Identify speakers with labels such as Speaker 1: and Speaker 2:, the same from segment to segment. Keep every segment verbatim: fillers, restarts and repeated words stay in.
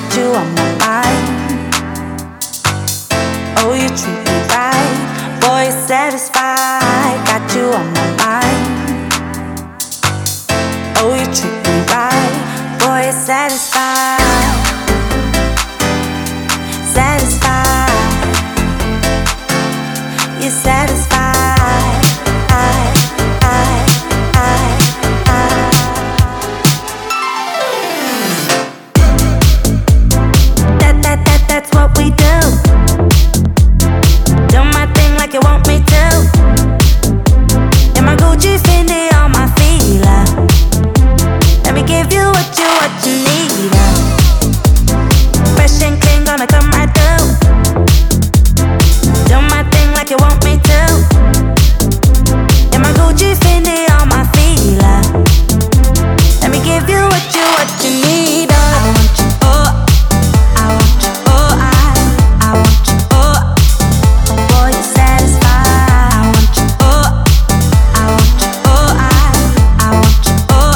Speaker 1: got you on my mind. Oh, you treat me right, boy, you're satisfied. Got you on my mind. Oh, you treat me right, boy, you're satisfied. Satisfied. You're satisfied. I, I, I, I. That, that, that, that's what we do. Do my thing like you want me to. In my Gucci, Fendi, on my Fila. Let me give you what you, what you need. uh. Fresh and clean, gonna come right through. Do my thing like you want me to. In my Gucci, Fendi, on my Fila. Let me give you what you, what you need. uh. I want you, oh, I want you, oh, I, I want you, oh, boy, you're satisfied. I want you, oh, I want you, oh, I, I want you, oh.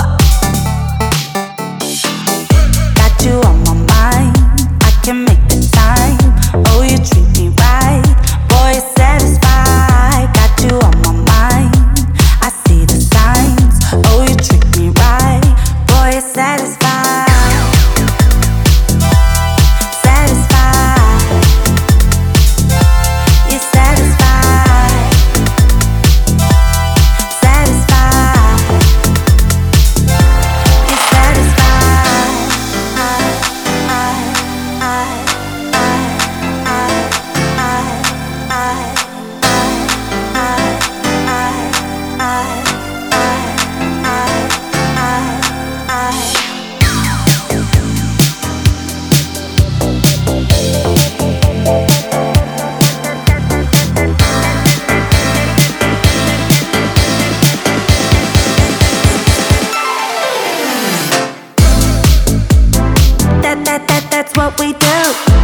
Speaker 1: Got you on my mind, I can make the time. Oh, you treat me right, boy, you're satisfied. Got you on my mind, I see the signs. Oh, you treat me right, boy, you're satisfied. Satisfied. You're satisfied. Satisfied. You're satisfied. I, I, I, I, I, I, I, I, I, I, I, I. That, that, that, that's what we do.